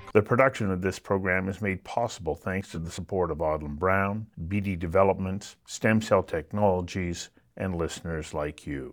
The production of this program is made possible thanks to the support of Audlin Brown, BD Developments, Stem Cell Technologies, and listeners like you.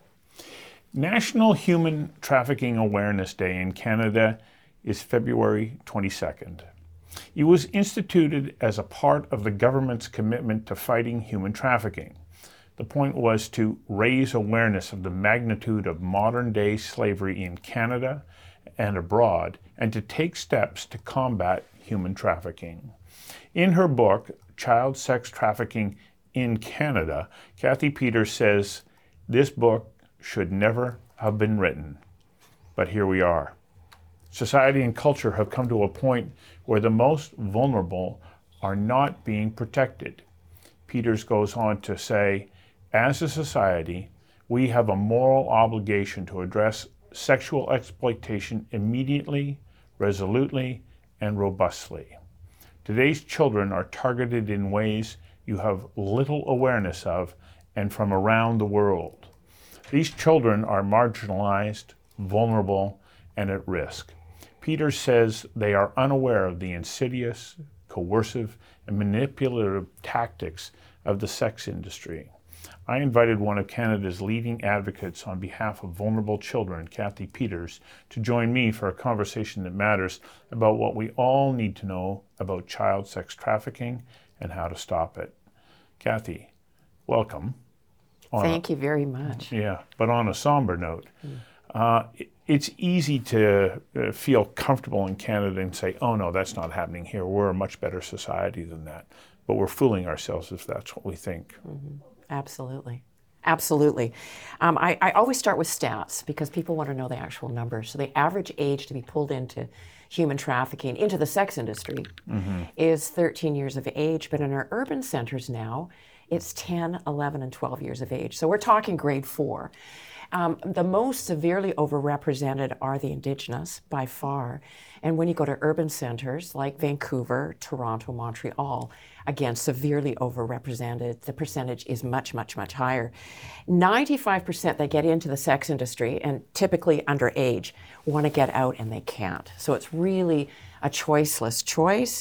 National Human Trafficking Awareness Day in Canada is February 22nd. It was instituted as a part of the government's commitment to fighting human trafficking. The point was to raise awareness of the magnitude of modern-day slavery in Canada and abroad, and to take steps to combat human trafficking. In her book, Child Sex Trafficking in Canada, Kathy Peters says this book should never have been written. But here we are. Society and culture have come to a point where the most vulnerable are not being protected. Peters goes on to say, as a society, we have a moral obligation to address sexual exploitation immediately, resolutely, and robustly. Today's children are targeted in ways you have little awareness of and from around the world. These children are marginalized, vulnerable, and at risk. Peters says they are unaware of the insidious, coercive, and manipulative tactics of the sex industry. I invited one of Canada's leading advocates on behalf of vulnerable children, Kathy Peters, to join me for a conversation that matters about what we all need to know about child sex trafficking and how to stop it. Kathy, welcome. Thank you very much. Yeah, but on a somber note, it's easy to feel comfortable in Canada and say, oh no, that's not happening here. We're a much better society than that. But we're fooling ourselves if that's what we think. Mm-hmm. Absolutely. Absolutely. I always start with stats because people want to know the actual numbers. So the average age to be pulled into human trafficking, into the sex industry, is 13 years of age. But in our urban centers now, it's 10, 11, and 12 years of age. So we're talking grade 4. The most severely overrepresented are the Indigenous by far. And when you go to urban centers like Vancouver, Toronto, Montreal, again, severely overrepresented, the percentage is much, much, much higher. 95% that get into the sex industry, and typically underage, want to get out and they can't. So it's really a choiceless choice.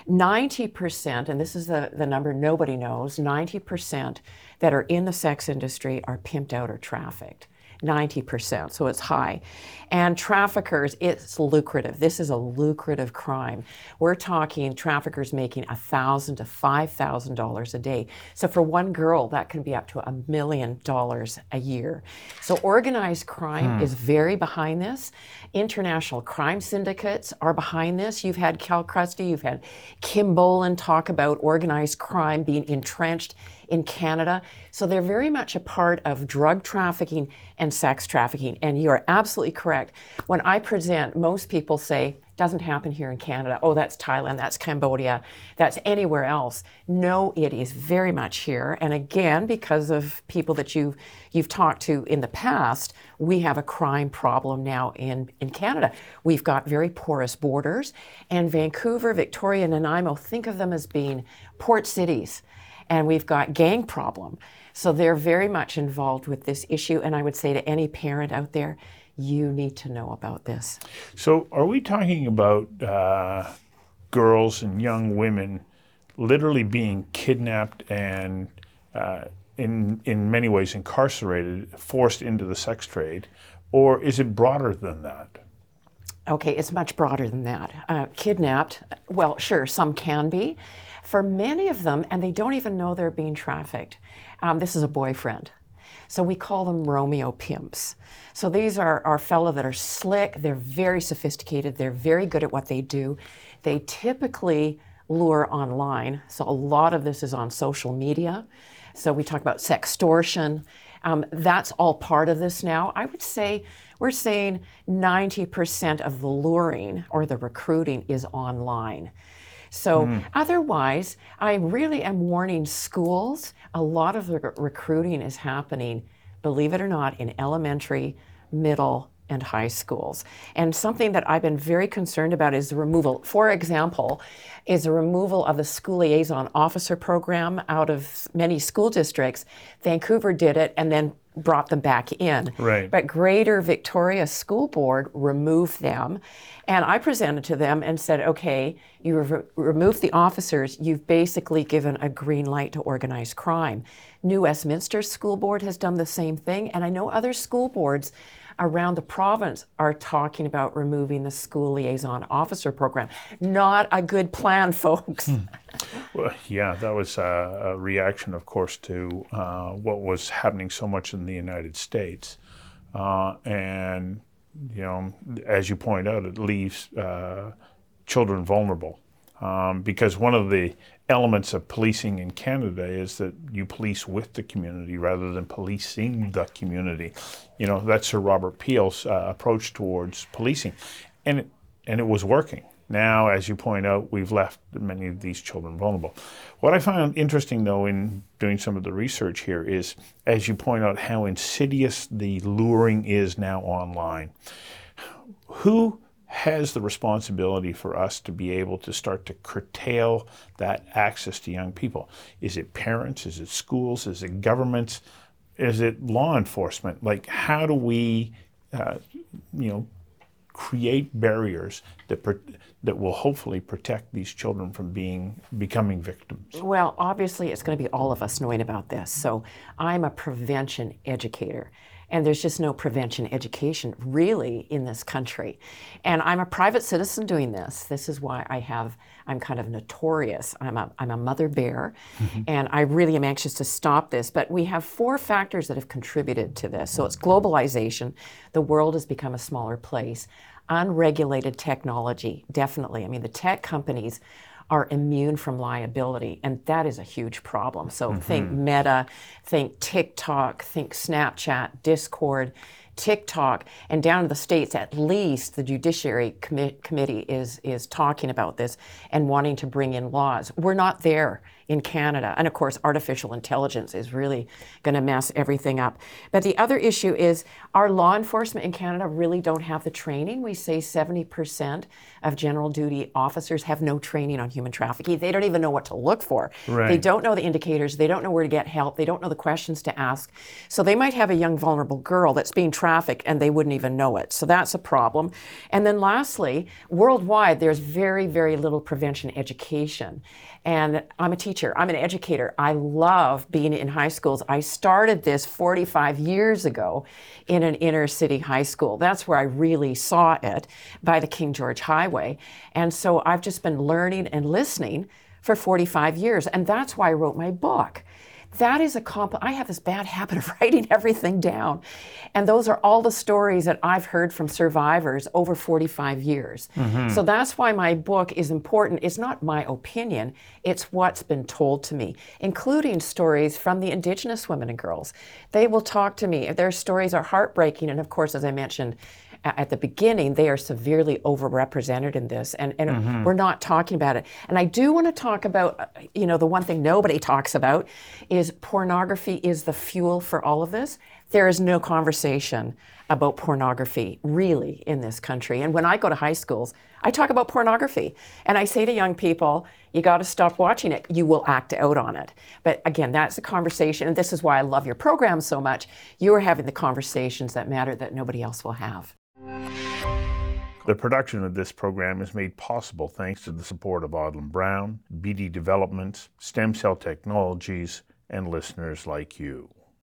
90%, and this is the number nobody knows, 90% that are in the sex industry are pimped out or trafficked. 90%, so it's high. And traffickers, it's lucrative. This is a lucrative crime. We're talking traffickers making $1,000 to $5,000 a day. So for one girl, that can be up to $1 million a year. So organized crime is very behind this. International crime syndicates are behind this. You've had Cal Krusty, you've had Kim Bolan talk about organized crime being entrenched in Canada. So they're very much a part of drug trafficking and sex trafficking. And you are absolutely correct. When I present, most people say, doesn't happen here in Canada. Oh, that's Thailand, that's Cambodia, that's anywhere else. No, it is very much here. And again, because of people that you've talked to in the past, we have a crime problem now in Canada. We've got very porous borders. And Vancouver, Victoria, and Nanaimo, think of them as being port cities. And we've got gang problem. So they're very much involved with this issue. And I would say to any parent out there, you need to know about this. So are we talking about girls and young women literally being kidnapped and in many ways incarcerated, forced into the sex trade? Or is it broader than that? Okay, it's much broader than that. Kidnapped, well, sure, some can be. For many of them, and they don't even know they're being trafficked, this is a boyfriend. So we call them Romeo pimps. So these are our fellow that are slick, they're very sophisticated, they're very good at what they do. They typically lure online, so a lot of this is on social media. So we talk about sextortion. That's all part of this now. I would say we're saying 90% of the luring or the recruiting is online. So otherwise, I really am warning schools. A lot of the recruiting is happening, believe it or not, in elementary, middle, and high schools. And something that I've been very concerned about is the removal, for example, is the removal of the school liaison officer program out of many school districts. Vancouver did it, and then brought them back in. Right. But Greater Victoria School Board removed them. And I presented to them and said, okay, you removed the officers, you've basically given a green light to organized crime. New Westminster School Board has done the same thing, and I know other school boards around the province are talking about removing the school liaison officer program. Not a good plan, folks. Well, yeah, that was a reaction, of course, to what was happening so much in the United States. And, you know, as you point out, it leaves children vulnerable. Because one of the elements of policing in Canada is that you police with the community rather than policing the community. You know, that's Sir Robert Peel's approach towards policing. And it was working. Now, as you point out, we've left many of these children vulnerable. What I found interesting, though, in doing some of the research here is, as you point out, how insidious the luring is now online. Who has the responsibility for us to be able to start to curtail that access to young people? Is it parents? Is it schools? Is it governments? Is it law enforcement? Like, how do we, create barriers that will hopefully protect these children from becoming victims? Well, obviously, it's going to be all of us knowing about this. So I'm a prevention educator. And there's just no prevention education really in this country. And I'm a private citizen doing this. This is why I'm kind of notorious. I'm a mother bear, and I really am anxious to stop this. But we have 4 factors that have contributed to this. So it's globalization. The world has become a smaller place. Unregulated technology, definitely. I mean, the tech companies are immune from liability, and that is a huge problem. So think Meta, think TikTok, think Snapchat, Discord, TikTok, and down in the States, at least the Judiciary Committee is talking about this and wanting to bring in laws. We're not there in Canada. And of course, artificial intelligence is really going to mess everything up. But the other issue is our law enforcement in Canada really don't have the training. We say 70% of general duty officers have no training on human trafficking. They don't even know what to look for. Right. They don't know the indicators. They don't know where to get help. They don't know the questions to ask. So they might have a young vulnerable girl that's being trafficked and they wouldn't even know it. So that's a problem. And then lastly, worldwide, there's very, very little prevention education. And I'm a teacher, I'm an educator. I love being in high schools. I started this 45 years ago in an inner city high school. That's where I really saw it, by the King George Highway. And so I've just been learning and listening for 45 years. And that's why I wrote my book. That is I have this bad habit of writing everything down. And those are all the stories that I've heard from survivors over 45 years. So that's why my book is important. It's not my opinion, it's what's been told to me, including stories from the Indigenous women and girls. They will talk to me. Their stories are heartbreaking. And of course, as I mentioned at the beginning, they are severely overrepresented in this, and we're not talking about it. And I do want to talk about, the one thing nobody talks about is pornography is the fuel for all of this. There is no conversation about pornography really in this country. And when I go to high schools, I talk about pornography. And I say to young people, you got to stop watching it. You will act out on it. But again, that's the conversation. And this is why I love your program so much. You are having the conversations that matter that nobody else will have. The production of this program is made possible thanks to the support of Audlin Brown, BD Developments, Stem Cell Technologies, and listeners like you.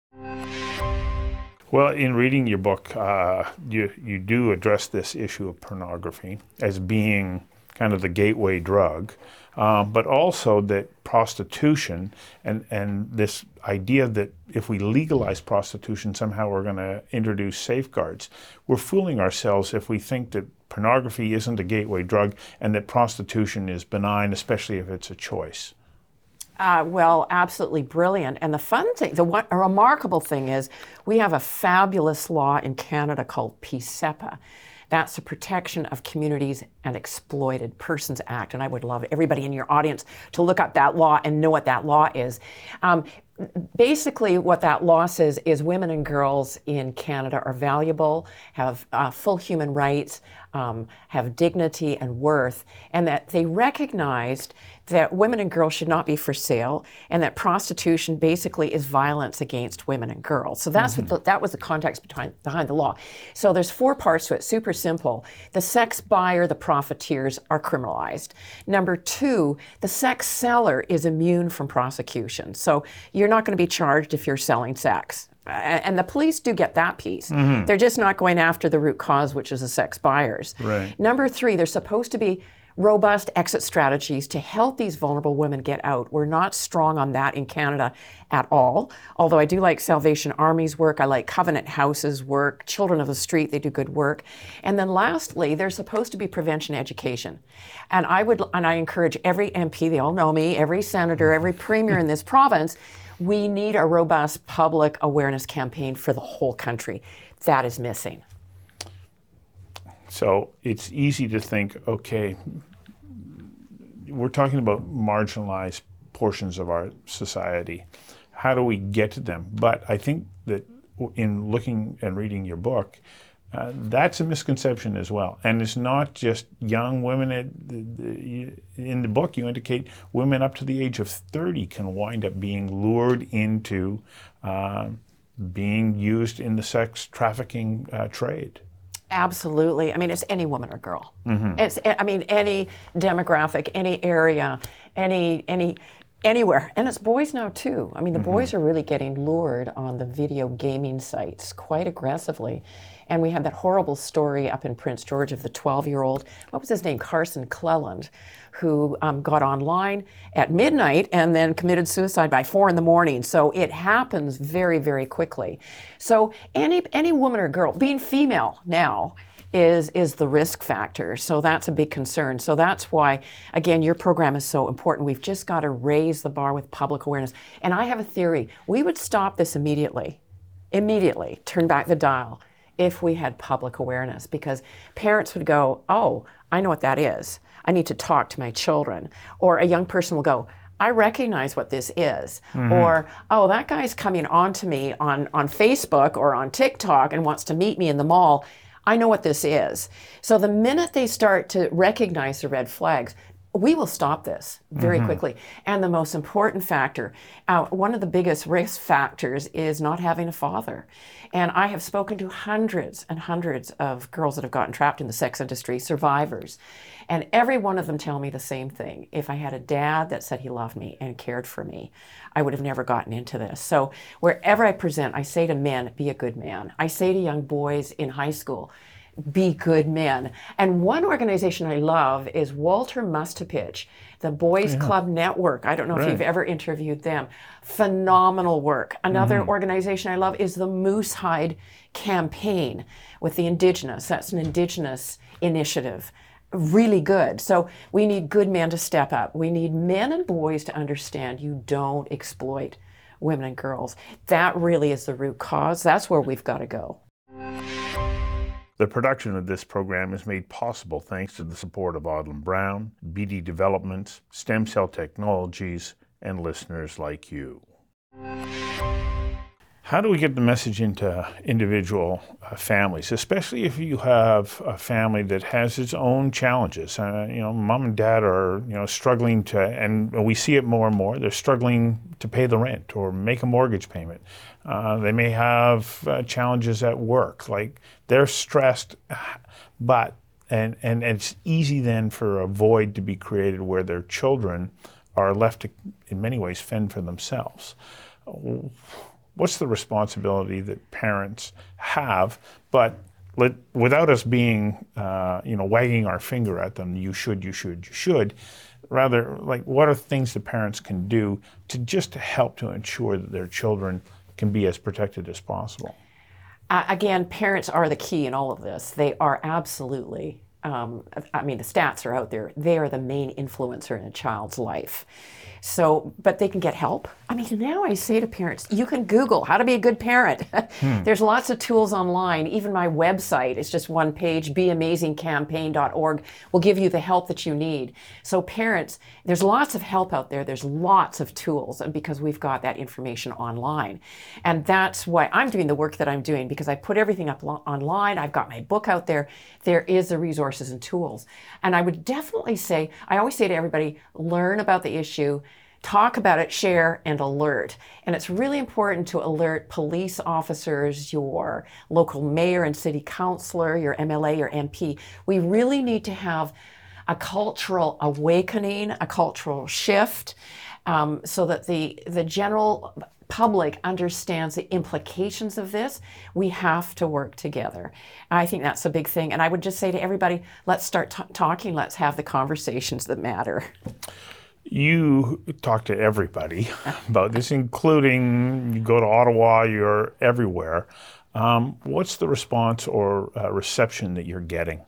Well, in reading your book, you do address this issue of pornography as being kind of the gateway drug, but also that prostitution and this idea that if we legalize prostitution, somehow we're going to introduce safeguards. We're fooling ourselves if we think that pornography isn't a gateway drug and that prostitution is benign, especially if it's a choice. Well, absolutely brilliant. And the fun thing, a remarkable thing is we have a fabulous law in Canada called PSEPA. That's the Protection of Communities and Exploited Persons Act. And I would love everybody in your audience to look up that law and know what that law is. Basically, what that law says is women and girls in Canada are valuable, have full human rights, have dignity and worth, and that they recognized that women and girls should not be for sale, and that prostitution basically is violence against women and girls. So that's what that was the context behind the law. So there's 4 parts to it, super simple. The sex buyer, the profiteers are criminalized. Number 2, the sex seller is immune from prosecution. So you're not going to be charged if you're selling sex. And the police do get that piece. They're just not going after the root cause, which is the sex buyers. Right. Number 3, there's supposed to be robust exit strategies to help these vulnerable women get out. We're not strong on that in Canada at all, although I do like Salvation Army's work. I like Covenant House's work, Children of the Street, they do good work. And then lastly, there's supposed to be prevention education. And I encourage every MP, they all know me, every senator, every premier in this province, we need a robust public awareness campaign for the whole country. That is missing. So it's easy to think, okay, we're talking about marginalized portions of our society. How do we get to them? But I think that in looking and reading your book, that's a misconception as well. And it's not just young women. In the book, you indicate women up to the age of 30 can wind up being lured into being used in the sex trafficking trade. Absolutely. I mean, it's any woman or girl. It's, I mean, any demographic, any area, anywhere. And it's boys now too. I mean, the boys are really getting lured on the video gaming sites quite aggressively. And we had that horrible story up in Prince George of the 12-year-old, what was his name, Carson Cleland, who got online at midnight and then committed suicide by 4 a.m. So it happens very, very quickly. So any woman or girl, being female now, is the risk factor. So that's a big concern. So that's why, again, your program is so important. We've just got to raise the bar with public awareness. And I have a theory. We would stop this immediately, turn back the dial, if we had public awareness, because parents would go, oh, I know what that is. I need to talk to my children. Or a young person will go, I recognize what this is. Or, oh, that guy's coming on to me on Facebook or on TikTok and wants to meet me in the mall. I know what this is. So the minute they start to recognize the red flags, we will stop this very quickly. And the most important factor, one of the biggest risk factors is not having a father. And I have spoken to hundreds and hundreds of girls that have gotten trapped in the sex industry, survivors. And every one of them tell me the same thing. If I had a dad that said he loved me and cared for me, I would have never gotten into this. So wherever I present, I say to men, be a good man. I say to young boys in high school, be good men. And one organization I love is Walter Mustapich, the Boys Club Network. I don't know if you've ever interviewed them. Phenomenal work. Another organization I love is the Moose Hide Campaign with the Indigenous. That's an Indigenous initiative. Really good. So we need good men to step up. We need men and boys to understand you don't exploit women and girls. That really is the root cause. That's where we've got to go. The production of this program is made possible thanks to the support of Audlin Brown, BD Developments, Stem Cell Technologies, and listeners like you. How do we get the message into individual families, especially if you have a family that has its own challenges? Mom and dad are, struggling to, and we see it more and more, they're struggling to pay the rent or make a mortgage payment. They may have challenges at work, like they're stressed, and it's easy then for a void to be created where their children are left to, in many ways, fend for themselves. What's the responsibility that parents have, but without us being, wagging our finger at them, you should, rather, like, what are things that parents can do to help to ensure that their children can be as protected as possible? Again, parents are the key in all of this. They are absolutely I mean, the stats are out there. They are the main influencer in a child's life. So, but they can get help. I mean, now I say to parents, you can Google how to be a good parent. There's lots of tools online. Even my website is just one page, beamazingcampaign.org will give you the help that you need. So parents, there's lots of help out there. There's lots of tools, and because we've got that information online. And that's why I'm doing the work that I'm doing, because I put everything up online. I've got my book out there. There is the resources and tools. And I would definitely say, I always say to everybody, learn about the issue, talk about it, share, and alert. And it's really important to alert police officers, your local mayor and city councilor, your MLA, your MP. We really need to have a cultural awakening, a cultural shift, so that the general public understands the implications of this. We have to work together. I think that's a big thing. And I would just say to everybody, let's start talking. Let's have the conversations that matter. You talk to everybody about this, including you go to Ottawa, you're everywhere. What's the response or reception that you're getting?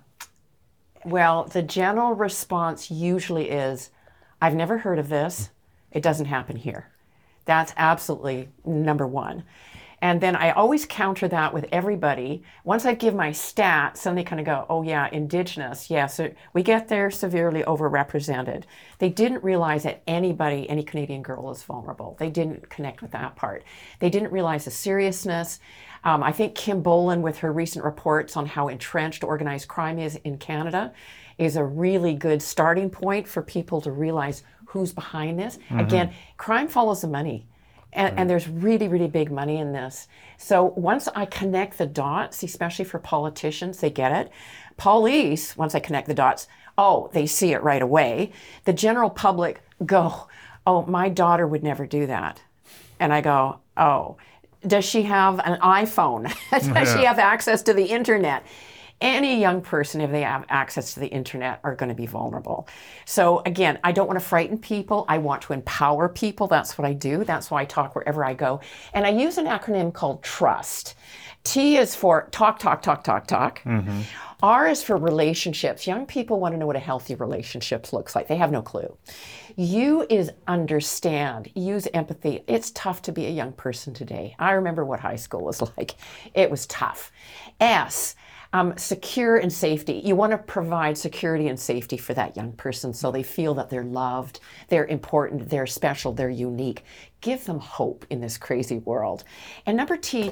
Well, the general response usually is, I've never heard of this. It doesn't happen here. That's absolutely number one. And then I always counter that with everybody. Once I give my stats, then they kind of go, oh yeah, Indigenous, yes, we get there severely overrepresented. They didn't realize that any Canadian girl is vulnerable. They didn't connect with that part. They didn't realize the seriousness. I think Kim Bolan, with her recent reports on how entrenched organized crime is in Canada, is a really good starting point for people to realize who's behind this. Mm-hmm. Again, crime follows the money. And there's really, really big money in this. So once I connect the dots, especially for politicians, they get it. Police, once I connect the dots, they see it right away. The general public go, oh, my daughter would never do that. And I go, oh, does she have an iPhone? Does she have access to the internet? Any young person, if they have access to the internet, are going to be vulnerable. So again, I don't want to frighten people. I want to empower people. That's what I do. That's why I talk wherever I go. And I use an acronym called TRUST. T is for talk, talk, talk, talk, talk. Mm-hmm. R is for relationships. Young people want to know what a healthy relationship looks like. They have no clue. U is understand, use empathy. It's tough to be a young person today. I remember what high school was like. It was tough. S, secure and safety. You want to provide security and safety for that young person so they feel that they're loved, they're important, they're special, they're unique. Give them hope in this crazy world. And number the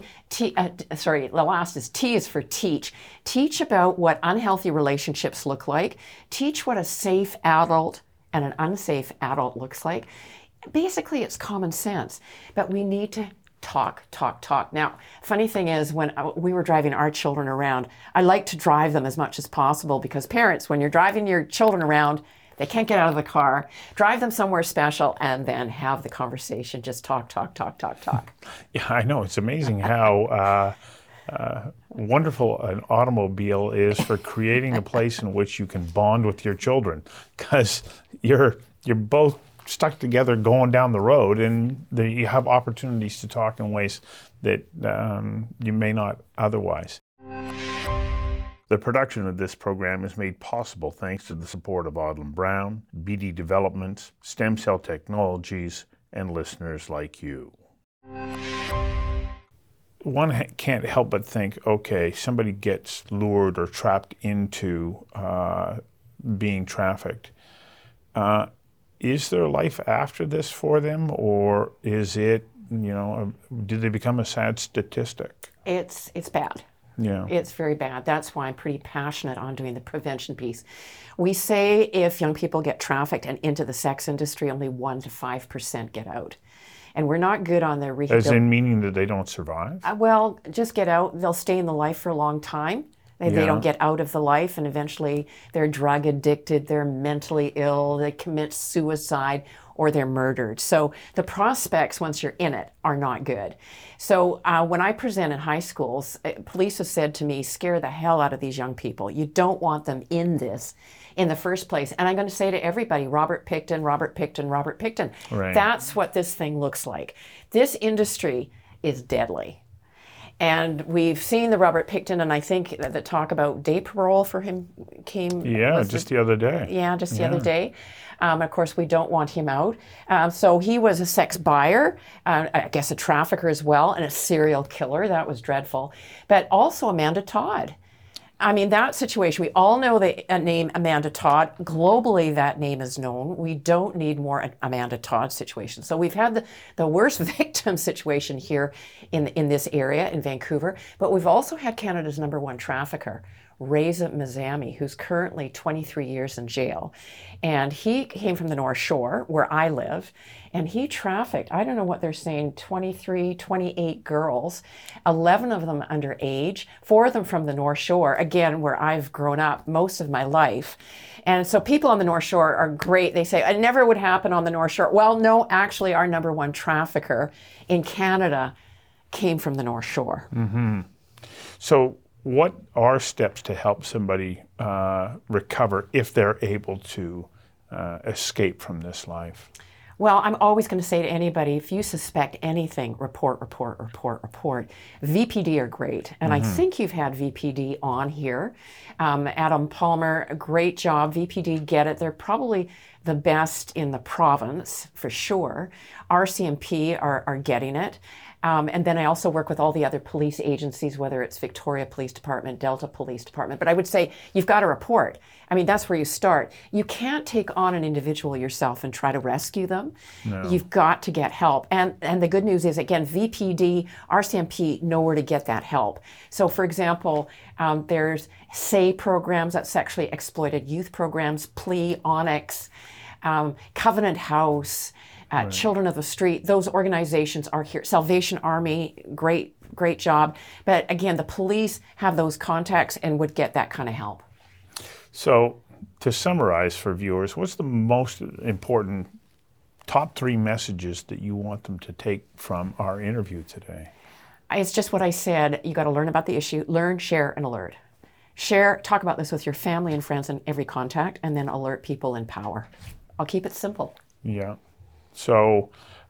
last is T is for teach. Teach about what unhealthy relationships look like. Teach what a safe adult and an unsafe adult looks like. Basically, it's common sense, but we need to talk. Now, funny thing is, when we were driving our children around, I like to drive them as much as possible, because parents, when you're driving your children around, they can't get out of the car. Drive them somewhere special and then have the conversation. Just talk. Yeah, I know. It's amazing how wonderful an automobile is for creating a place in which you can bond with your children, because you're both stuck together going down the road, and you have opportunities to talk in ways that you may not otherwise. The production of this program is made possible thanks to the support of Odlum Brown, BD Developments, Stem Cell Technologies, and listeners like you. One can't help but think, okay, somebody gets lured or trapped into being trafficked. Is there life after this for them, or is it, do they become a sad statistic? It's bad. Yeah. It's very bad. That's why I'm pretty passionate on doing the prevention piece. We say if young people get trafficked and into the sex industry, only 1% to 5% get out. And we're not good on their rehabilitation. As in meaning that they don't survive? Well, just get out. They'll stay in the life for a long time. They don't get out of the life, and eventually they're drug addicted, they're mentally ill, they commit suicide, or they're murdered. So the prospects, once you're in it, are not good. So when I present in high schools, police have said to me, scare the hell out of these young people. You don't want them in this in the first place. And I'm going to say to everybody, Robert Pickton. Right. That's what this thing looks like. This industry is deadly. And we've seen the Robert Pickton, and I think the talk about day parole for him came. Yeah, just the other day. Yeah, just the other day. Of course, we don't want him out. So he was a sex buyer, I guess a trafficker as well, and a serial killer. That was dreadful. But also Amanda Todd. I mean, that situation, we all know the name Amanda Todd. Globally, that name is known. We don't need more Amanda Todd situations. So we've had the worst victim situation here in this area in Vancouver, but we've also had Canada's #1 trafficker, Reza Mazami, who's currently 23 years in jail. And he came from the North Shore, where I live, and he trafficked, I don't know what they're saying, 23, 28 girls, 11 of them underage, 4 of them from the North Shore, again, where I've grown up most of my life. And so people on the North Shore are great. They say, it never would happen on the North Shore. Well, no, actually, our #1 trafficker in Canada came from the North Shore. Mm-hmm. So what are steps to help somebody recover if they're able to escape from this life? Well, I'm always going to say to anybody, if you suspect anything, report, report, report, report. VPD are great. And I think you've had VPD on here. Adam Palmer, a great job. VPD get it. They're probably the best in the province, for sure. RCMP are getting it. And then I also work with all the other police agencies, whether it's Victoria Police Department, Delta Police Department. But I would say you've got to report. I mean, that's where you start. You can't take on an individual yourself and try to rescue them. No. You've got to get help. And the good news is, again, VPD, RCMP know where to get that help. So, for example, there's SAY programs, that's sexually exploited youth programs, PLEA, Onyx, Covenant House, right. Children of the Street, those organizations are here. Salvation Army, great job. But again, the police have those contacts and would get that kind of help. So to summarize for viewers, what's the most important top 3 messages that you want them to take from our interview today? It's just what I said. You got to learn about the issue, learn, share, and alert. Share, talk about this with your family and friends in every contact, and then alert people in power. I'll keep it simple. Yeah. So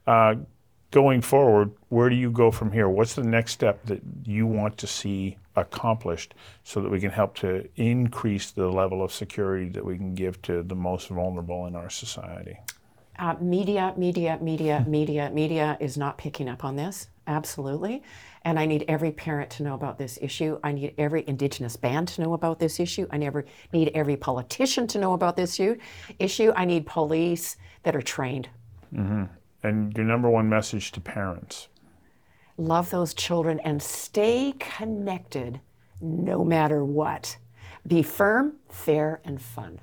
going forward, where do you go from here? What's the next step that you want to see accomplished so that we can help to increase the level of security that we can give to the most vulnerable in our society? Media is not picking up on this, absolutely. And I need every parent to know about this issue. I need every Indigenous band to know about this issue. I need every politician to know about this issue. I need police that are trained. Mm-hmm. And your #1 message to parents? Love those children and stay connected no matter what. Be firm, fair, and fun.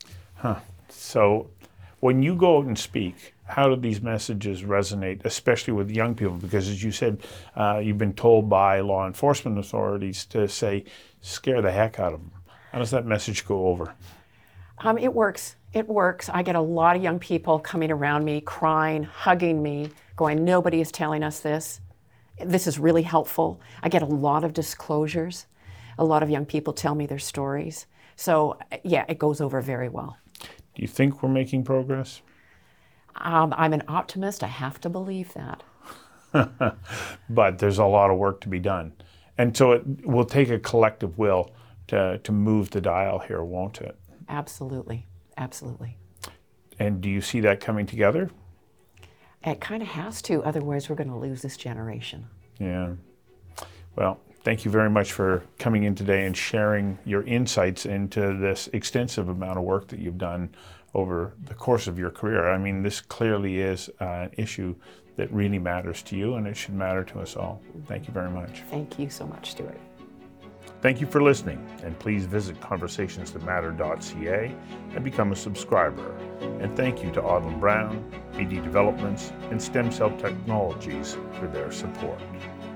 So when you go out and speak, how do these messages resonate, especially with young people? Because as you said, you've been told by law enforcement authorities to say, scare the heck out of them. How does that message go over? It works. It works. I get a lot of young people coming around me, crying, hugging me, going, nobody is telling us this. This is really helpful. I get a lot of disclosures. A lot of young people tell me their stories. So, yeah, it goes over very well. Do you think we're making progress? I'm an optimist. I have to believe that. But there's a lot of work to be done. And so it will take a collective will to move the dial here, won't it? Absolutely. Absolutely. And do you see that coming together? It kind of has to, otherwise we're going to lose this generation. Yeah. Well, thank you very much for coming in today and sharing your insights into this extensive amount of work that you've done over the course of your career. I mean, this clearly is an issue that really matters to you, and it should matter to us all. Thank you very much. Thank you so much, Stuart. Thank you for listening, and please visit conversationsthatmatter.ca and become a subscriber. And thank you to Audlin Brown, BD Developments, and Stem Cell Technologies for their support.